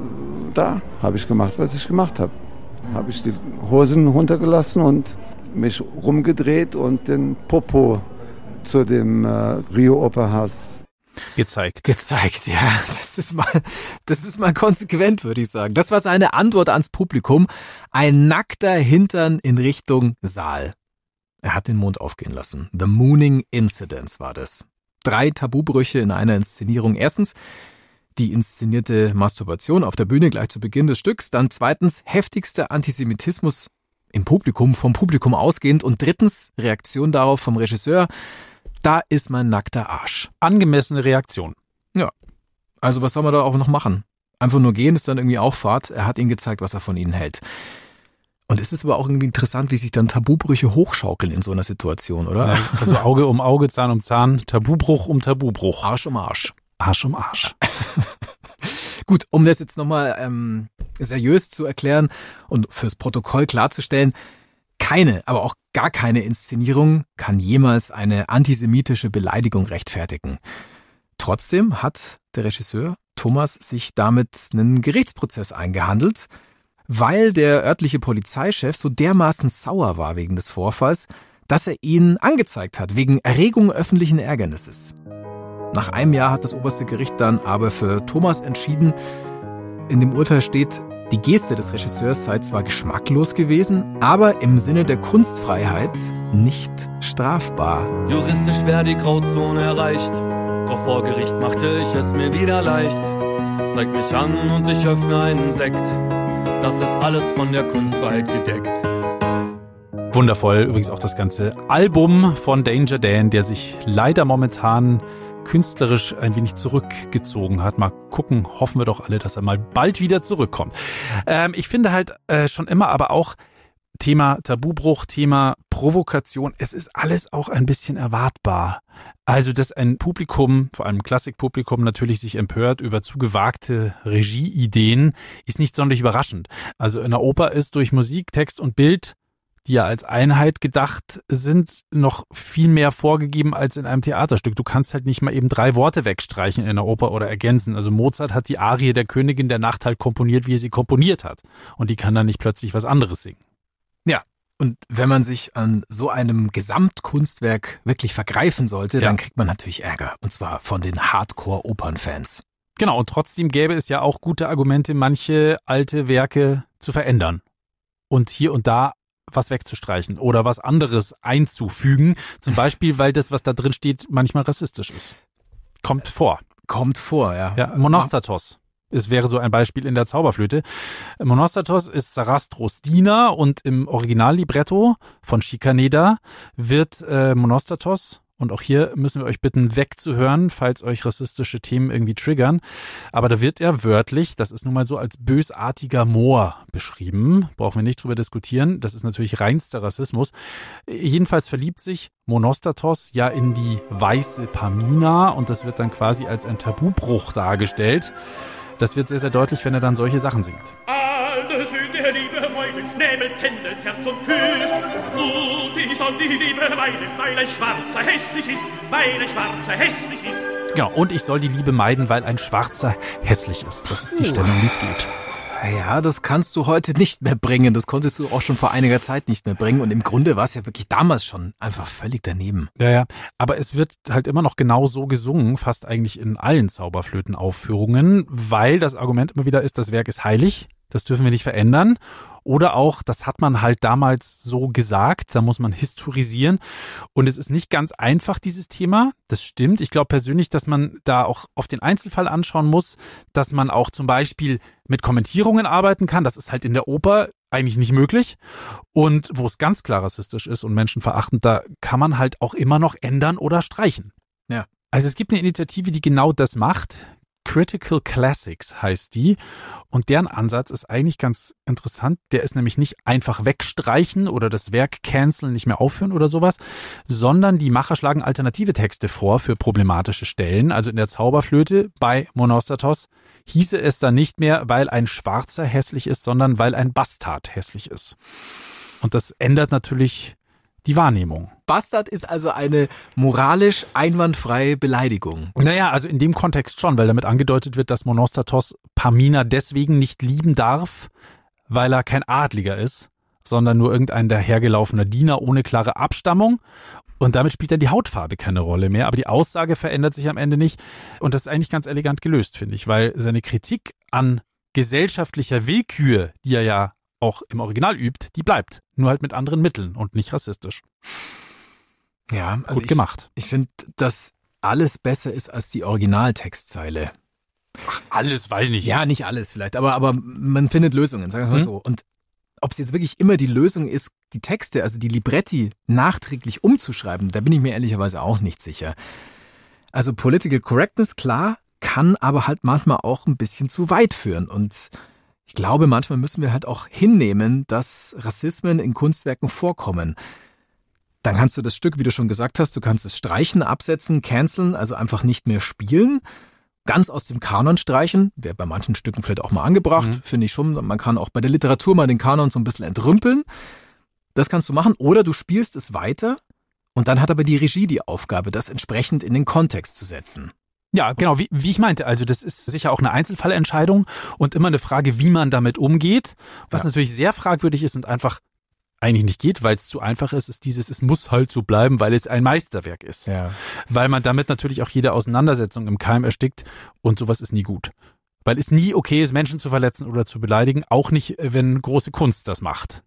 da habe ich gemacht, was ich gemacht habe. Habe ich die Hosen runtergelassen und mich rumgedreht und den Popo zu dem Rio Opernhaus gezeigt, ja. Das ist mal konsequent, würde ich sagen. Das war seine Antwort ans Publikum. Ein nackter Hintern in Richtung Saal. Er hat den Mond aufgehen lassen. The Mooning Incidents war das. 3 Tabubrüche in einer Inszenierung. Erstens die inszenierte Masturbation auf der Bühne gleich zu Beginn des Stücks. Dann zweitens heftigster Antisemitismus im Publikum, vom Publikum ausgehend. Und drittens Reaktion darauf vom Regisseur. Da ist mein nackter Arsch. Angemessene Reaktion. Ja. Also was soll man da auch noch machen? Einfach nur gehen ist dann irgendwie auch Fahrt. Er hat ihnen gezeigt, was er von ihnen hält. Und es ist aber auch irgendwie interessant, wie sich dann Tabubrüche hochschaukeln in so einer Situation, oder? Ja, also Auge um Auge, Zahn um Zahn, Tabubruch um Tabubruch. Arsch um Arsch. Arsch um Arsch. Gut, um das jetzt nochmal seriös zu erklären und fürs Protokoll klarzustellen, keine, aber auch gar keine Inszenierung kann jemals eine antisemitische Beleidigung rechtfertigen. Trotzdem hat der Regisseur Thomas sich damit einen Gerichtsprozess eingehandelt, weil der örtliche Polizeichef so dermaßen sauer war wegen des Vorfalls, dass er ihn angezeigt hat, wegen Erregung öffentlichen Ärgernisses. Nach einem Jahr hat das oberste Gericht dann aber für Thomas entschieden. In dem Urteil steht, die Geste des Regisseurs sei zwar geschmacklos gewesen, aber im Sinne der Kunstfreiheit nicht strafbar. Juristisch wär die Grauzone erreicht, doch vor Gericht machte ich es mir wieder leicht. Zeig mich an und ich öffne einen Sekt, das ist alles von der Kunstfreiheit gedeckt. Wundervoll, übrigens auch das ganze Album von Danger Dan, der sich leider momentan künstlerisch ein wenig zurückgezogen hat. Mal gucken, hoffen wir doch alle, dass er mal bald wieder zurückkommt. Ich finde halt schon immer aber auch Thema Tabubruch, Thema Provokation, es ist alles auch ein bisschen erwartbar. Also, dass ein Publikum, vor allem Klassikpublikum, natürlich sich empört über zu gewagte Regieideen, ist nicht sonderlich überraschend. Also in der Oper ist durch Musik, Text und Bild, die ja als Einheit gedacht sind, noch viel mehr vorgegeben als in einem Theaterstück. Du kannst halt nicht mal eben 3 Worte wegstreichen in der Oper oder ergänzen. Also Mozart hat die Arie der Königin der Nacht halt komponiert, wie er sie komponiert hat. Und die kann dann nicht plötzlich was anderes singen. Ja, und wenn man sich an so einem Gesamtkunstwerk wirklich vergreifen sollte, dann kriegt man natürlich Ärger. Und zwar von den Hardcore-Opernfans. Genau, und trotzdem gäbe es ja auch gute Argumente, manche alte Werke zu verändern. Und hier und da was wegzustreichen oder was anderes einzufügen. Zum Beispiel, weil das, was da drin steht, manchmal rassistisch ist. Kommt vor. Kommt vor, ja. Ja, Monostatos. Es wäre so ein Beispiel in der Zauberflöte. Monostatos ist Sarastros Diener und im Originallibretto von Schikaneder wird Monostatos, und auch hier müssen wir euch bitten, wegzuhören, falls euch rassistische Themen irgendwie triggern. Aber da wird er wörtlich, das ist nun mal so, als bösartiger Moor beschrieben. Brauchen wir nicht drüber diskutieren. Das ist natürlich reinster Rassismus. Jedenfalls verliebt sich Monostatos ja in die weiße Pamina und das wird dann quasi als ein Tabubruch dargestellt. Das wird sehr, sehr deutlich, wenn er dann solche Sachen singt. Alle Söhne der Liebe heulen, schnäbelt, tändelt, Herz und küsst. Und ich soll die Liebe meiden, weil ein Schwarzer hässlich ist, weil ein Schwarzer hässlich ist. Genau, und ich soll die Liebe meiden, weil ein Schwarzer hässlich ist. Das ist die Stellung, wie es geht. Ja, das kannst du heute nicht mehr bringen. Das konntest du auch schon vor einiger Zeit nicht mehr bringen. Und im Grunde war es ja wirklich damals schon einfach völlig daneben. Ja, aber es wird halt immer noch genau so gesungen, fast eigentlich in allen Zauberflötenaufführungen, weil das Argument immer wieder ist, das Werk ist heilig, das dürfen wir nicht verändern. Oder auch, das hat man halt damals so gesagt, da muss man historisieren. Und es ist nicht ganz einfach, dieses Thema. Das stimmt. Ich glaube persönlich, dass man da auch auf den Einzelfall anschauen muss, dass man auch zum Beispiel mit Kommentierungen arbeiten kann. Das ist halt in der Oper eigentlich nicht möglich. Und wo es ganz klar rassistisch ist und menschenverachtend, da kann man halt auch immer noch ändern oder streichen. Ja. Also es gibt eine Initiative, die genau das macht. Critical Classics heißt die und deren Ansatz ist eigentlich ganz interessant. Der ist nämlich nicht einfach wegstreichen oder das Werk canceln, nicht mehr aufführen oder sowas, sondern die Macher schlagen alternative Texte vor für problematische Stellen. Also in der Zauberflöte bei Monostatos hieße es dann nicht mehr, weil ein Schwarzer hässlich ist, sondern weil ein Bastard hässlich ist. Und das ändert natürlich die Wahrnehmung. Bastard ist also eine moralisch einwandfreie Beleidigung. Naja, also in dem Kontext schon, weil damit angedeutet wird, dass Monostatos Pamina deswegen nicht lieben darf, weil er kein Adliger ist, sondern nur irgendein dahergelaufener Diener ohne klare Abstammung. Und damit spielt dann die Hautfarbe keine Rolle mehr. Aber die Aussage verändert sich am Ende nicht. Und das ist eigentlich ganz elegant gelöst, finde ich, weil seine Kritik an gesellschaftlicher Willkür, die er ja auch im Original übt, die bleibt. Nur halt mit anderen Mitteln und nicht rassistisch. Ja, also gut gemacht. Ich finde, dass alles besser ist als die Originaltextzeile. Ach, alles, weiß ich nicht. Ja, nicht alles vielleicht, aber man findet Lösungen, sagen wir es mal so. Und ob es jetzt wirklich immer die Lösung ist, die Texte, also die Libretti, nachträglich umzuschreiben, da bin ich mir ehrlicherweise auch nicht sicher. Also Political Correctness, klar, kann aber halt manchmal auch ein bisschen zu weit führen. Und ich glaube, manchmal müssen wir halt auch hinnehmen, dass Rassismen in Kunstwerken vorkommen. Dann kannst du das Stück, wie du schon gesagt hast, du kannst es streichen, absetzen, canceln, also einfach nicht mehr spielen. Ganz aus dem Kanon streichen, wäre bei manchen Stücken vielleicht auch mal angebracht, finde ich schon. Man kann auch bei der Literatur mal den Kanon so ein bisschen entrümpeln. Das kannst du machen. Oder du spielst es weiter und dann hat aber die Regie die Aufgabe, das entsprechend in den Kontext zu setzen. Ja, genau, wie ich meinte, also das ist sicher auch eine Einzelfallentscheidung und immer eine Frage, wie man damit umgeht. Was natürlich sehr fragwürdig ist und einfach eigentlich nicht geht, weil es zu einfach ist, ist dieses, es muss halt so bleiben, weil es ein Meisterwerk ist. Ja. Weil man damit natürlich auch jede Auseinandersetzung im Keim erstickt und sowas ist nie gut. Weil es nie okay ist, Menschen zu verletzen oder zu beleidigen, auch nicht, wenn große Kunst das macht.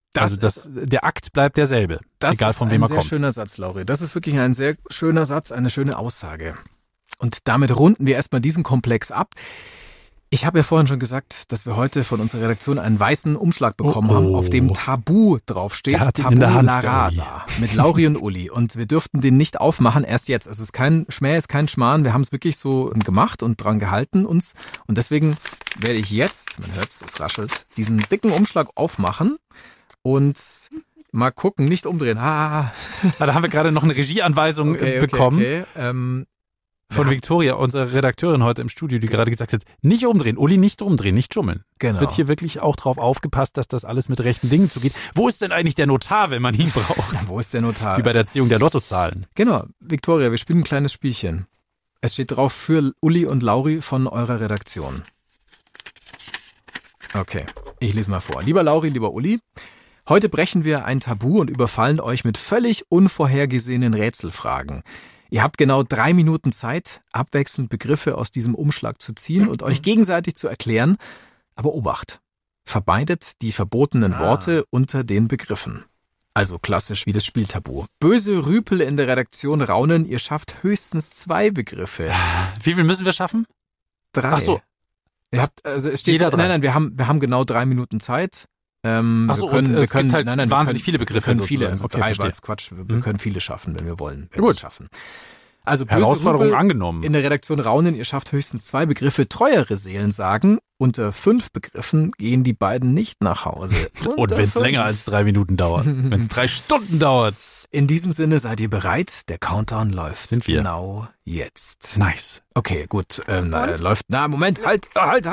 Der Akt bleibt derselbe, egal von wem er kommt. Das ist ein sehr schöner Satz, Lauri. Das ist wirklich ein sehr schöner Satz, eine schöne Aussage. Und damit runden wir erstmal diesen Komplex ab. Ich habe ja vorhin schon gesagt, dass wir heute von unserer Redaktion einen weißen Umschlag bekommen haben, auf dem Tabu draufsteht. Tabu in der Hand, La Rasa mit Lauri und Uli. Und wir dürften den nicht aufmachen, erst jetzt. Es ist kein Schmäh, es ist kein Schmarrn. Wir haben es wirklich so gemacht und dran gehalten uns. Und deswegen werde ich jetzt, man hört es raschelt, diesen dicken Umschlag aufmachen und mal gucken, nicht umdrehen. Da haben wir gerade noch eine Regieanweisung bekommen. Okay. Von Victoria, unserer Redakteurin heute im Studio, die gerade gesagt hat, nicht umdrehen, Uli, nicht umdrehen, nicht schummeln. Genau. Es wird hier wirklich auch drauf aufgepasst, dass das alles mit rechten Dingen zugeht. Wo ist denn eigentlich der Notar, wenn man ihn braucht? Ja, wo ist der Notar? Wie bei der Ziehung der Lottozahlen. Genau, Victoria, wir spielen ein kleines Spielchen. Es steht drauf für Uli und Lauri von eurer Redaktion. Okay, ich lese mal vor. Lieber Lauri, lieber Uli, heute brechen wir ein Tabu und überfallen euch mit völlig unvorhergesehenen Rätselfragen. Ihr habt genau 3 Minuten Zeit, abwechselnd Begriffe aus diesem Umschlag zu ziehen und euch gegenseitig zu erklären. Aber Obacht, verbeidet die verbotenen Worte unter den Begriffen. Also klassisch wie das Spieltabu. Böse Rüpel in der Redaktion raunen, ihr schafft höchstens 2 Begriffe. Wie viel müssen wir schaffen? 3. Ach so. Ihr habt, also es steht, Jeder 3. Nein, wir haben genau 3 Minuten Zeit. Achso, es gibt halt wahnsinnig viele Begriffe. Wir können viele, also okay, 3 war jetzt Quatsch. Wir können viele schaffen, wenn wir wollen. Gut. Schaffen. Also böse Herausforderung Rüpel angenommen. in der Redaktion raunen, ihr schafft höchstens 2 Begriffe. Treuere Seelen sagen, unter 5 Begriffen gehen die beiden nicht nach Hause. Und wenn es länger als 3 Minuten dauert. Wenn es 3 Stunden dauert. In diesem Sinne, seid ihr bereit? Der Countdown läuft. Sind wir. Genau jetzt. Nice. Okay, gut. Läuft. Moment, halt.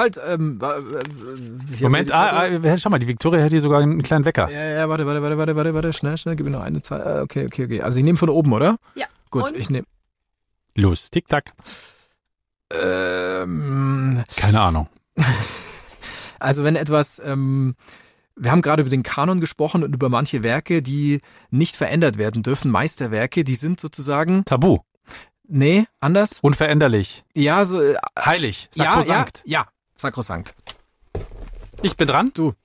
Moment, schau mal, die Victoria hat hier sogar einen kleinen Wecker. Ja, warte. Schnell, gib mir noch eine Zahl. Okay. Also ich nehme von oben, oder? Ja. Gut, und? ich nehme. Los, Tick-Tack. Keine Ahnung. Also wenn etwas, wir haben gerade über den Kanon gesprochen und über manche Werke, die nicht verändert werden dürfen. Meisterwerke, die sind sozusagen... Tabu. Nee, anders? Unveränderlich. Ja, so... Heilig. Sakrosankt. Ja, sakrosankt. Ich bin dran. Du.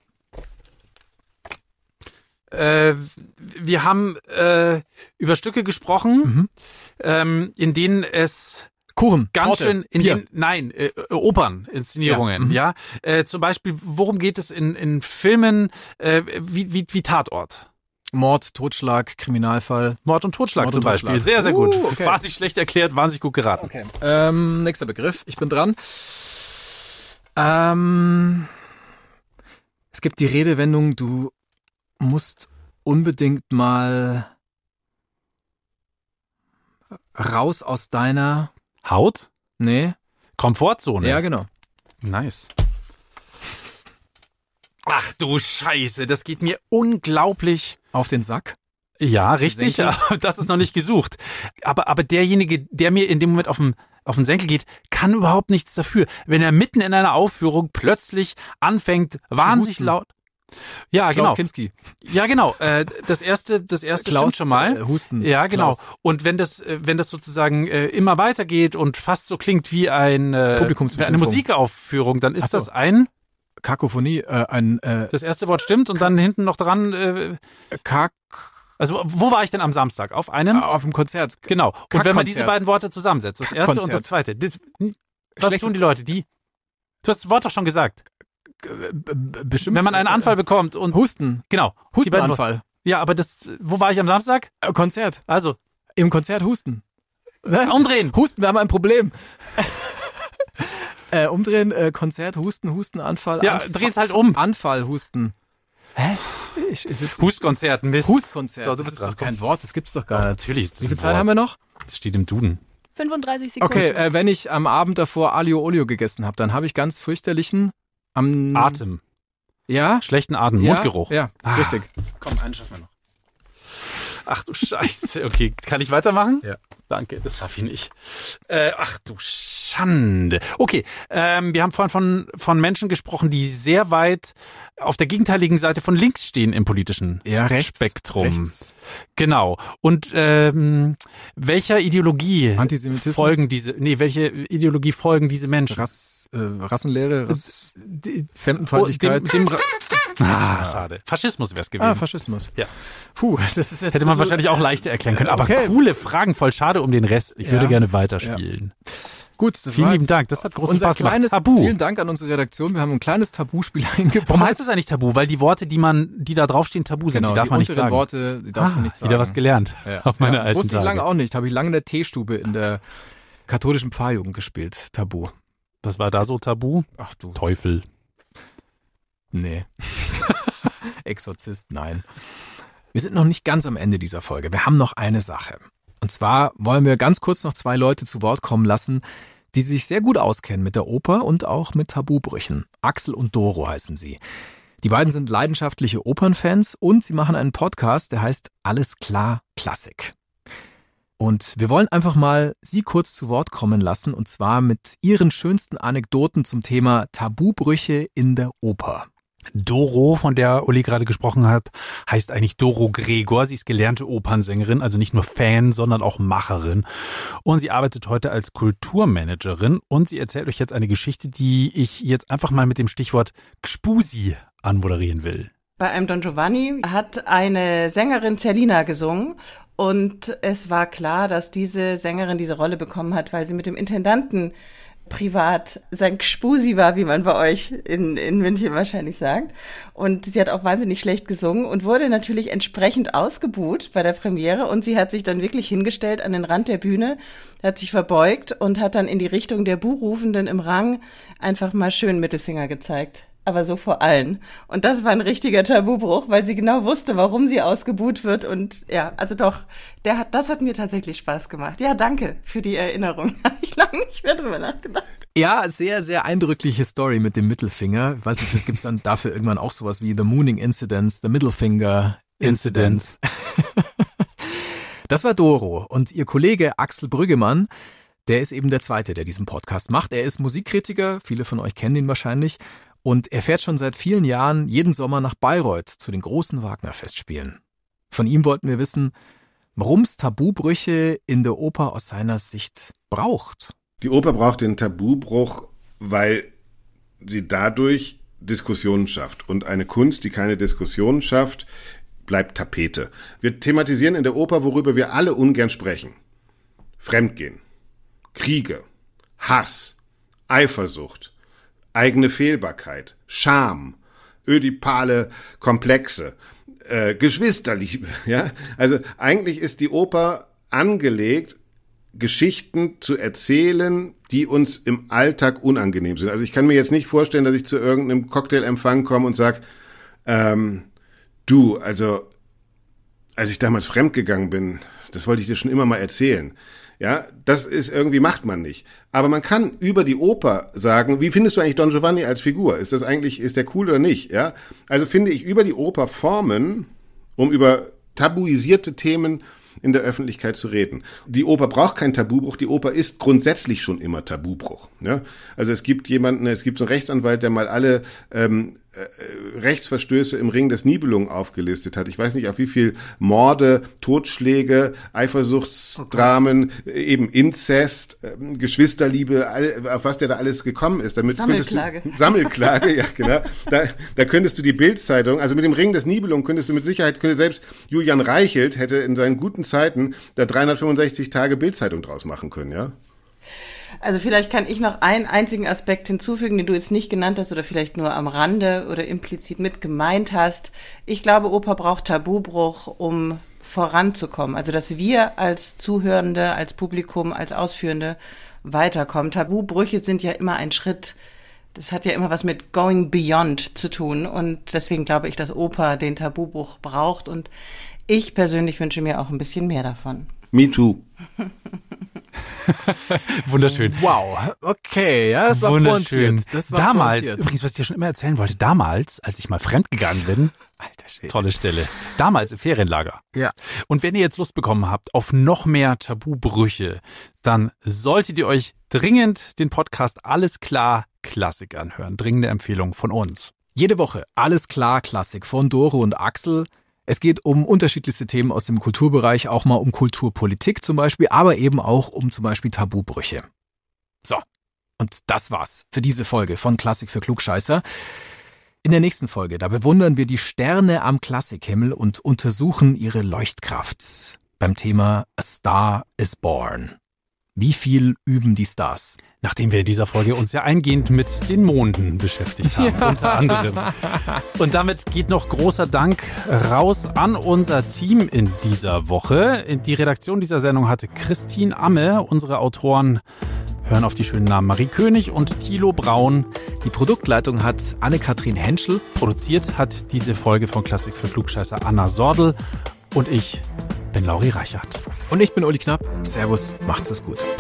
Wir haben über Stücke gesprochen, in denen es Kuchen, ganz Torte, schön Bier. Operninszenierungen, ja. Zum Beispiel, worum geht es in Filmen wie Tatort? Mord, Totschlag, Kriminalfall. Mord und Totschlag Mord zum und Beispiel. Totschlag. Sehr, sehr gut. Okay. Wahnsinnig schlecht erklärt, wahnsinnig gut geraten. Okay. Nächster Begriff. Ich bin dran. Es gibt die Redewendung, du musst unbedingt mal raus aus deiner... Haut? Nee. Komfortzone? Ja, genau. Nice. Ach du Scheiße, das geht mir unglaublich... Auf den Sack. Ja, richtig, Senkel. aber das ist noch nicht gesucht. Aber derjenige, der mir in dem Moment auf den Senkel geht, kann überhaupt nichts dafür. Wenn er mitten in einer Aufführung plötzlich anfängt, wahnsinnig husten. laut... Ja, Klaus genau. Kinski. Ja, genau. Das erste stimmt schon mal. Husten. Ja, genau. Klaus. Und wenn das sozusagen immer weitergeht und fast so klingt wie eine Musikaufführung, dann ist Ach so. das ein... Kakophonie, Das erste Wort stimmt und dann hinten noch dran... Also wo war ich denn am Samstag? Auf einem? Auf dem Konzert. Genau. Und wenn man Kackkonzert. diese beiden Worte zusammensetzt, das erste und das zweite. Was tun die Leute? Du hast das Wort doch schon gesagt. Bestimmt. Wenn man einen Anfall bekommt und... Husten. Genau. Die beiden Worte. Hustenanfall. Ja, aber wo war ich am Samstag? Konzert. Also, Im Konzert husten. Was? umdrehen. Husten, wir haben ein Problem. Umdrehen, Konzert, Husten, Anfall. Ja, dreh's halt um. Anfall, Husten. Hä? Ich sitze. Hustkonzert, Mist. Hustkonzert. So, du das bist ist doch dran. kein Wort, das gibt's doch gar nicht. Natürlich. Wie viel Zeit haben wir noch? Das steht im Duden. 35 Sekunden. Okay, wenn ich am Abend davor Alio Olio gegessen habe, dann habe ich ganz fürchterlichen Atem. Ja? Schlechten Atem. Mundgeruch. Ja, richtig. Komm, einen schaffen wir noch. Ach du Scheiße. Okay, kann ich weitermachen? Ja. Danke, das schaffe ich nicht. Ach du Schande. Okay, wir haben vorhin von Menschen gesprochen, die sehr weit auf der gegenteiligen Seite von links stehen im politischen Spektrum. Rechts. Genau. Und welcher Ideologie welche Ideologie folgen diese Menschen? Rassenlehre, Fremdenfeindlichkeit. Schade. Faschismus wäre es gewesen. Faschismus. Ja. Puh, das ist jetzt hätte man wahrscheinlich auch leichter erklären können. Aber coole Fragen, voll schade um den Rest. Ich würde gerne weiterspielen. Ja. Gut, vielen lieben Dank. Das hat großen Spaß gemacht. Tabu. Vielen Dank an unsere Redaktion. Wir haben ein kleines Tabuspiel eingebaut. Warum heißt das eigentlich Tabu? Weil die Worte, die da draufstehen, tabu sind. Die darf man nicht sagen. Worte, die darfst du nicht sagen. Wieder was gelernt. Auf meine alten wusste ich Tage. lange auch nicht. Habe ich lange in der Teestube in der katholischen Pfarrjugend gespielt. Tabu. Was war da so tabu? Ach du. Teufel. Nee. Exorzist, nein. Wir sind noch nicht ganz am Ende dieser Folge. Wir haben noch eine Sache. Und zwar wollen wir ganz kurz noch 2 Leute zu Wort kommen lassen, die sich sehr gut auskennen mit der Oper und auch mit Tabubrüchen. Axel und Doro heißen sie. Die beiden sind leidenschaftliche Opernfans und sie machen einen Podcast, der heißt Alles klar Klassik. Und wir wollen einfach mal sie kurz zu Wort kommen lassen, und zwar mit ihren schönsten Anekdoten zum Thema Tabubrüche in der Oper. Doro, von der Uli gerade gesprochen hat, heißt eigentlich Doro Gregor. Sie ist gelernte Opernsängerin, also nicht nur Fan, sondern auch Macherin. Und sie arbeitet heute als Kulturmanagerin und sie erzählt euch jetzt eine Geschichte, die ich jetzt einfach mal mit dem Stichwort Gspusi anmoderieren will. Bei einem Don Giovanni hat eine Sängerin Zerlina gesungen und es war klar, dass diese Sängerin diese Rolle bekommen hat, weil sie mit dem Intendanten privat sein Gspusi war, wie man bei euch in München wahrscheinlich sagt. Und sie hat auch wahnsinnig schlecht gesungen und wurde natürlich entsprechend ausgebuht bei der Premiere. Und sie hat sich dann wirklich hingestellt an den Rand der Bühne, hat sich verbeugt und hat dann in die Richtung der Buhrufenden im Rang einfach mal schön Mittelfinger gezeigt. Aber so vor allen. Und das war ein richtiger Tabubruch, weil sie genau wusste, warum sie ausgebuht wird. Und ja, also doch, das hat mir tatsächlich Spaß gemacht. Ja, danke für die Erinnerung. Habe ich lange nicht mehr drüber nachgedacht. Ja, sehr, sehr eindrückliche Story mit dem Mittelfinger. Ich weiß nicht, vielleicht gibt es dann dafür irgendwann auch sowas wie The Mooning Incidents, The Middle Finger Incidents. Das war Doro. Und ihr Kollege Axel Brüggemann, der ist eben der Zweite, der diesen Podcast macht. Er ist Musikkritiker, viele von euch kennen ihn wahrscheinlich. Und er fährt schon seit vielen Jahren jeden Sommer nach Bayreuth zu den großen Wagner-Festspielen. Von ihm wollten wir wissen, warum es Tabubrüche in der Oper aus seiner Sicht braucht. Die Oper braucht den Tabubruch, weil sie dadurch Diskussionen schafft. Und eine Kunst, die keine Diskussionen schafft, bleibt Tapete. Wir thematisieren in der Oper, worüber wir alle ungern sprechen. Fremdgehen, Kriege, Hass, Eifersucht, eigene Fehlbarkeit, Scham, ödipale Komplexe, Geschwisterliebe. Ja? Also eigentlich ist die Oper angelegt, Geschichten zu erzählen, die uns im Alltag unangenehm sind. Also ich kann mir jetzt nicht vorstellen, dass ich zu irgendeinem Cocktailempfang komme und sage, du, also als ich damals fremdgegangen bin, das wollte ich dir schon immer mal erzählen. Ja, das ist irgendwie, macht man nicht. Aber man kann über die Oper sagen, wie findest du eigentlich Don Giovanni als Figur? Ist der cool oder nicht? Ja, also finde ich über die Oper Formen, um über tabuisierte Themen in der Öffentlichkeit zu reden. Die Oper braucht keinen Tabubruch, die Oper ist grundsätzlich schon immer Tabubruch. Ja? Also es gibt so einen Rechtsanwalt, der mal alle Rechtsverstöße im Ring des Nibelungen aufgelistet hat. Ich weiß nicht, auf wie viel Morde, Totschläge, Eifersuchtsdramen, eben Inzest, Geschwisterliebe, auf was der da alles gekommen ist. Sammelklage, ja genau. Da könntest du die Bild-Zeitung, also mit dem Ring des Nibelungen könnte selbst Julian Reichelt hätte in seinen guten Zeiten da 365 Tage Bild-Zeitung draus machen können, ja. Also vielleicht kann ich noch einen einzigen Aspekt hinzufügen, den du jetzt nicht genannt hast oder vielleicht nur am Rande oder implizit mit gemeint hast. Ich glaube, Oper braucht Tabubruch, um voranzukommen. Also dass wir als Zuhörende, als Publikum, als Ausführende weiterkommen. Tabubrüche sind ja immer ein Schritt. Das hat ja immer was mit going beyond zu tun. Und deswegen glaube ich, dass Oper den Tabubruch braucht. Und ich persönlich wünsche mir auch ein bisschen mehr davon. Me too. Wunderschön. Wow, okay, ja, das war Wunderschön. pointiert. Das war damals, pointiert. übrigens, was ich dir schon immer erzählen wollte, damals, als ich mal fremdgegangen bin, Alter Schwede. tolle Stelle, damals im Ferienlager. Ja. Und wenn ihr jetzt Lust bekommen habt auf noch mehr Tabubrüche, dann solltet ihr euch dringend den Podcast Alles klar Klassik anhören. Dringende Empfehlung von uns. Jede Woche Alles klar Klassik von Doro und Axel. Es geht um unterschiedlichste Themen aus dem Kulturbereich, auch mal um Kulturpolitik zum Beispiel, aber eben auch um zum Beispiel Tabubrüche. So, und das war's für diese Folge von Klassik für Klugscheißer. In der nächsten Folge, da bewundern wir die Sterne am Klassikhimmel und untersuchen ihre Leuchtkraft beim Thema A Star is Born. Wie viel üben die Stars? Nachdem wir in dieser Folge uns ja eingehend mit den Monden beschäftigt haben, unter anderem. Und damit geht noch großer Dank raus an unser Team in dieser Woche. Die Redaktion dieser Sendung hatte Christine Amme. Unsere Autoren hören auf die schönen Namen Marie König und Thilo Braun. Die Produktleitung hat Anne-Kathrin Henschel. Produziert hat diese Folge von Klassik für Klugscheißer Anna Sordel. Und ich bin Lauri Reichert. Und ich bin Uli Knapp. Servus, macht's es gut.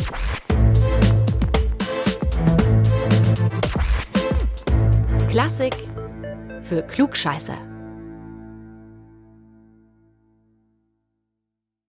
Klassik für Klugscheißer.